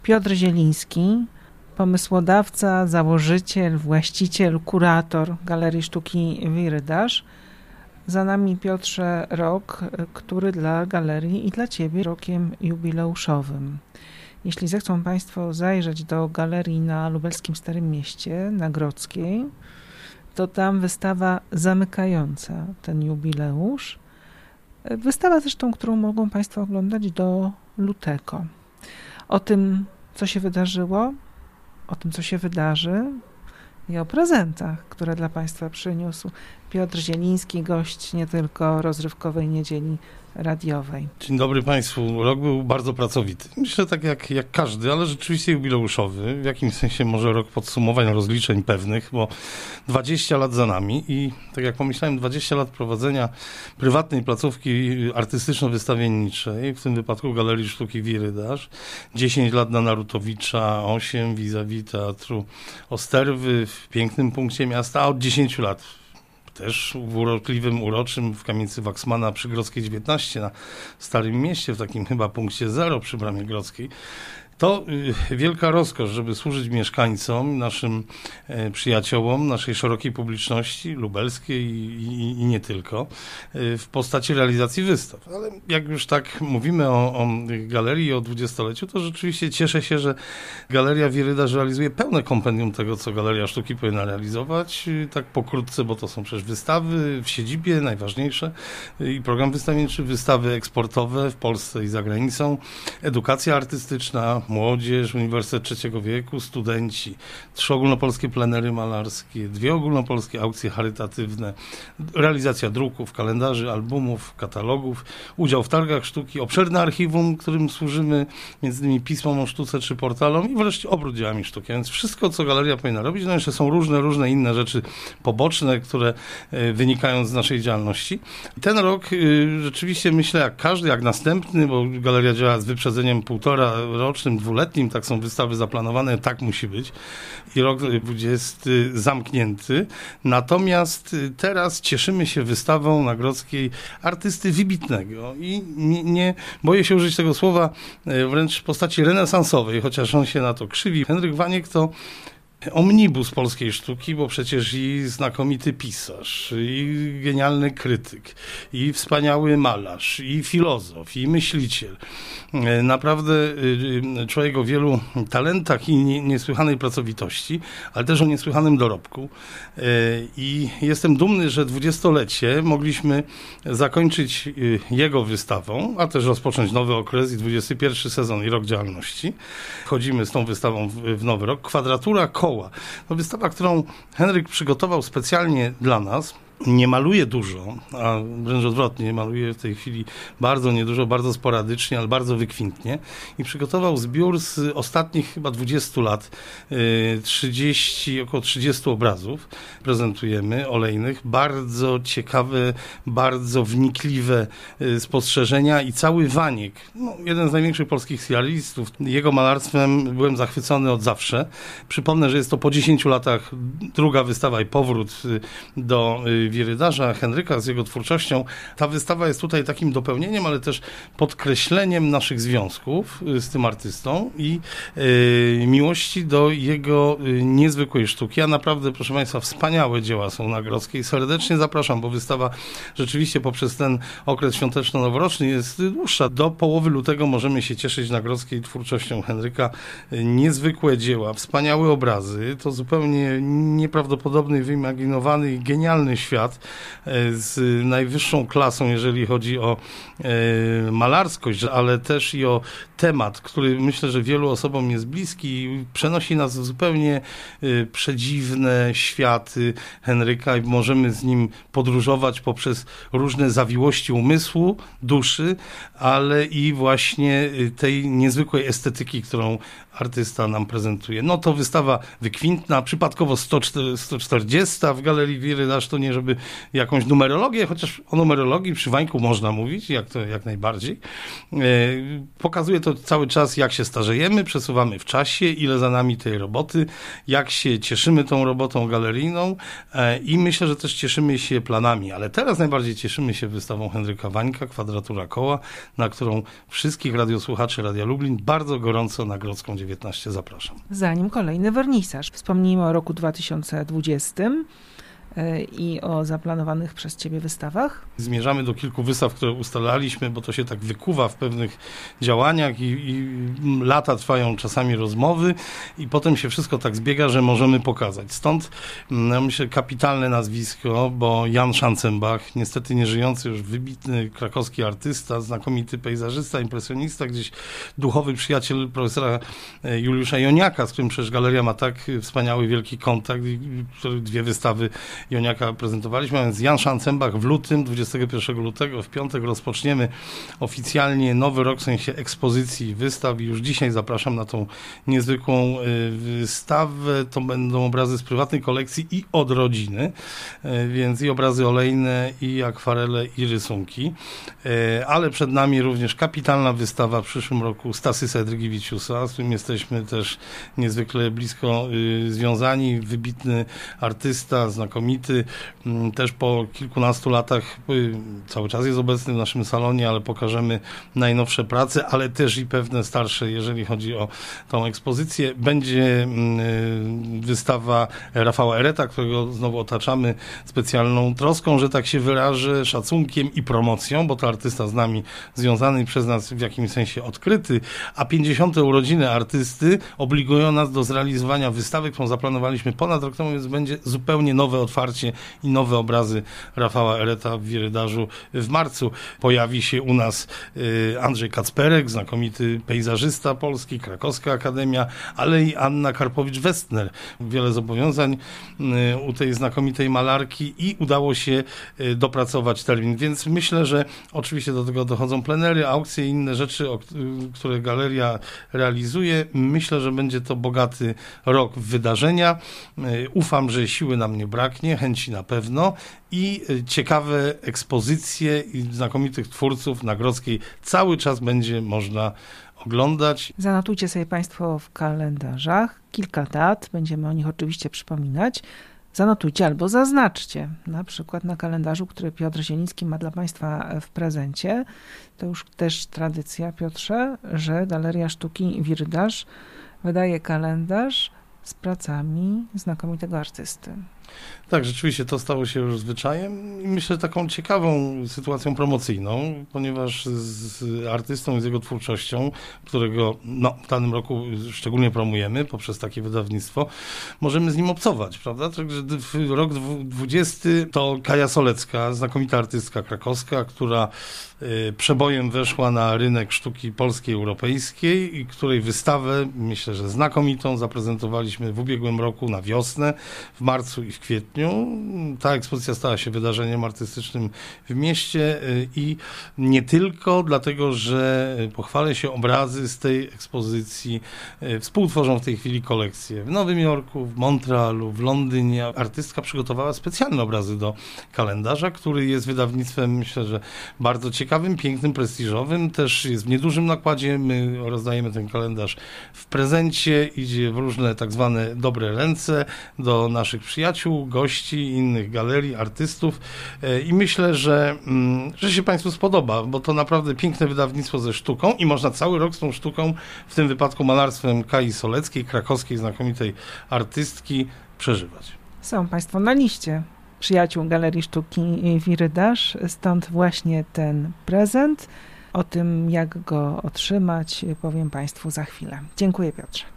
Piotr Zieliński, pomysłodawca, założyciel, właściciel, kurator Galerii Sztuki Wirydarz. Za nami, Piotrze, rok, który dla galerii i dla Ciebie rokiem jubileuszowym. Jeśli zechcą Państwo zajrzeć do galerii na lubelskim Starym Mieście, na Grodzkiej, to tam wystawa zamykająca ten jubileusz. Wystawa zresztą, którą mogą Państwo oglądać do lutego. O tym, co się wydarzyło, o tym, co się wydarzy i o prezentach, które dla Państwa przyniósł Piotr Zieliński, gość nie tylko rozrywkowej niedzieli radiowej. Dzień dobry Państwu. Rok był bardzo pracowity. Myślę tak jak każdy, ale rzeczywiście jubileuszowy. W jakimś sensie może rok podsumowań, rozliczeń pewnych, bo 20 lat za nami i tak jak pomyślałem, 20 lat prowadzenia prywatnej placówki artystyczno-wystawienniczej, w tym wypadku Galerii Sztuki Wirydarz, 10 lat na Narutowicza, 8 vis-a-vis Teatru Osterwy w pięknym punkcie miasta, a od 10 lat też w urokliwym, uroczym w kamienicy Waksmana przy Grodzkiej 19 na Starym Mieście, w takim chyba punkcie 0 przy Bramie Grodzkiej. To wielka rozkosz, żeby służyć mieszkańcom, naszym przyjaciołom, naszej szerokiej publiczności lubelskiej i nie tylko, w postaci realizacji wystaw. Ale jak już tak mówimy o galerii i o 20-leciu, to rzeczywiście cieszę się, że Galeria Wirydarz realizuje pełne kompendium tego, co Galeria Sztuki powinna realizować. Tak pokrótce, bo to są przecież wystawy w siedzibie, najważniejsze, i program wystawienczy, wystawy eksportowe w Polsce i za granicą, edukacja artystyczna, młodzież, Uniwersytet Trzeciego Wieku, studenci, 3 ogólnopolskie plenery malarskie, 2 ogólnopolskie aukcje charytatywne, realizacja druków, kalendarzy, albumów, katalogów, udział w targach sztuki, obszerne archiwum, którym służymy, między innymi pismom o sztuce czy portalom i wreszcie obrót dziełami sztuki. Więc wszystko, co galeria powinna robić, no jeszcze są różne inne rzeczy poboczne, które wynikają z naszej działalności. Ten rok rzeczywiście myślę, jak każdy, jak następny, bo galeria działa z wyprzedzeniem 1,5 rocznym, 2-letnim, tak są wystawy zaplanowane, tak musi być. I rok 20 zamknięty. Natomiast teraz cieszymy się wystawą na Grodzkiej artysty wybitnego i nie boję się użyć tego słowa, wręcz w postaci renesansowej, chociaż on się na to krzywi. Henryk Waniek to omnibus polskiej sztuki, bo przecież i znakomity pisarz, i genialny krytyk, i wspaniały malarz, i filozof, i myśliciel. Naprawdę człowiek o wielu talentach i niesłychanej pracowitości, ale też o niesłychanym dorobku. I jestem dumny, że 20-lecie mogliśmy zakończyć jego wystawą, a też rozpocząć nowy okres i 21 sezon i rok działalności. Wchodzimy z tą wystawą w nowy rok. Kwadratura koła. To wystawa, którą Henryk przygotował specjalnie dla nas. Nie maluje dużo, a wręcz odwrotnie, maluje w tej chwili bardzo niedużo, bardzo sporadycznie, ale bardzo wykwintnie. I przygotował zbiór z ostatnich chyba 20 lat, około 30 obrazów prezentujemy, olejnych. Bardzo ciekawe, bardzo wnikliwe spostrzeżenia i cały Waniek, jeden z największych polskich surrealistów. Jego malarstwem byłem zachwycony od zawsze. Przypomnę, że jest to po 10 latach druga wystawa i powrót do Wirydarza, Henryka z jego twórczością. Ta wystawa jest tutaj takim dopełnieniem, ale też podkreśleniem naszych związków z tym artystą i miłości do jego niezwykłej sztuki. A naprawdę, proszę Państwa, wspaniałe dzieła są na Grodzkiej. Serdecznie zapraszam, bo wystawa rzeczywiście poprzez ten okres świąteczno-noworoczny jest dłuższa. Do połowy lutego możemy się cieszyć na Grodzkiej twórczością Henryka. Niezwykłe dzieła, wspaniałe obrazy. To zupełnie nieprawdopodobny, wyimaginowany i genialny świat z najwyższą klasą, jeżeli chodzi o malarskość, ale też i o temat, który myślę, że wielu osobom jest bliski i przenosi nas w zupełnie przedziwne światy Henryka i możemy z nim podróżować poprzez różne zawiłości umysłu, duszy, ale i właśnie tej niezwykłej estetyki, którą artysta nam prezentuje. No to wystawa wykwintna, przypadkowo 140 w Galerii Wirydarz, to nie żeby żeby jakąś numerologię, chociaż o numerologii przy Wańku można mówić, jak najbardziej. Pokazuje to cały czas, jak się starzejemy, przesuwamy w czasie, ile za nami tej roboty, jak się cieszymy tą robotą galeryjną i myślę, że też cieszymy się planami, ale teraz najbardziej cieszymy się wystawą Henryka Wańka, Kwadratura Koła, na którą wszystkich radiosłuchaczy Radia Lublin bardzo gorąco na Grodzką 19 zapraszam. Zanim kolejny wernisaż. Wspomnijmy o roku 2020 i o zaplanowanych przez Ciebie wystawach. Zmierzamy do kilku wystaw, które ustalaliśmy, bo to się tak wykuwa w pewnych działaniach i lata trwają czasami rozmowy i potem się wszystko tak zbiega, że możemy pokazać. Stąd myślę kapitalne nazwisko, bo Jan Schanzenbach, niestety nieżyjący już wybitny krakowski artysta, znakomity pejzażysta, impresjonista, gdzieś duchowy przyjaciel profesora Juliusza Joniaka, z którym przecież galeria ma tak wspaniały, wielki kontakt, który 2 wystawy Joniaka prezentowaliśmy, a więc Jan Schanzenbach w lutym, 21 lutego, w piątek rozpoczniemy oficjalnie nowy rok w sensie ekspozycji wystaw i już dzisiaj zapraszam na tą niezwykłą wystawę. To będą obrazy z prywatnej kolekcji i od rodziny, więc i obrazy olejne, i akwarele, i rysunki, ale przed nami również kapitalna wystawa w przyszłym roku Stasisa Eidrigiewicziusa, z którym jesteśmy też niezwykle blisko związani, wybitny artysta, znakomity, też po kilkunastu latach cały czas jest obecny w naszym salonie, ale pokażemy najnowsze prace, ale też i pewne starsze, jeżeli chodzi o tą ekspozycję. Będzie wystawa Rafała Ereta, którego znowu otaczamy specjalną troską, że tak się wyrażę, szacunkiem i promocją, bo to artysta z nami związany i przez nas w jakimś sensie odkryty, a 50. urodziny artysty obligują nas do zrealizowania wystawy, którą zaplanowaliśmy ponad rok temu, więc będzie zupełnie nowe otwarcie i nowe obrazy Rafała Ereta w Wirydarzu w marcu. Pojawi się u nas Andrzej Kacperek, znakomity pejzażysta polski, Krakowska Akademia, ale i Anna Karpowicz-Westner. Wiele zobowiązań u tej znakomitej malarki i udało się dopracować termin, więc myślę, że oczywiście do tego dochodzą plenery, aukcje i inne rzeczy, które galeria realizuje. Myślę, że będzie to bogaty rok wydarzenia. Ufam, że siły nam nie braknie, chęci na pewno i ciekawe ekspozycje i znakomitych twórców na Grodzkiej cały czas będzie można oglądać. Zanotujcie sobie Państwo w kalendarzach kilka dat, będziemy o nich oczywiście przypominać. Zanotujcie albo zaznaczcie, na przykład na kalendarzu, który Piotr Zieliński ma dla Państwa w prezencie. To już też tradycja, Piotrze, że Galeria Sztuki Wirydarz wydaje kalendarz z pracami znakomitego artysty. Tak, rzeczywiście to stało się już zwyczajem i myślę taką ciekawą sytuacją promocyjną, ponieważ z artystą i z jego twórczością, którego w danym roku szczególnie promujemy poprzez takie wydawnictwo, możemy z nim obcować, prawda? Także rok 20 to Kaja Solecka, znakomita artystka krakowska, która przebojem weszła na rynek sztuki polskiej, europejskiej i której wystawę, myślę, że znakomitą, zaprezentowaliśmy w ubiegłym roku na wiosnę, w marcu i w kwietniu. Ta ekspozycja stała się wydarzeniem artystycznym w mieście i nie tylko dlatego, że pochwalę się, obrazy z tej ekspozycji współtworzą w tej chwili kolekcję w Nowym Jorku, w Montrealu, w Londynie. Artystka przygotowała specjalne obrazy do kalendarza, który jest wydawnictwem, myślę, że bardzo ciekawym, pięknym, prestiżowym. Też jest w niedużym nakładzie. My rozdajemy ten kalendarz w prezencie. Idzie w różne tak zwane dobre ręce do naszych przyjaciół, gości, innych galerii, artystów i myślę, że się Państwu spodoba, bo to naprawdę piękne wydawnictwo ze sztuką i można cały rok z tą sztuką, w tym wypadku malarstwem Kai Soleckiej, krakowskiej znakomitej artystki, przeżywać. Są Państwo na liście przyjaciół Galerii Sztuki Wirydarz, stąd właśnie ten prezent. O tym, jak go otrzymać, powiem Państwu za chwilę. Dziękuję, Piotrze.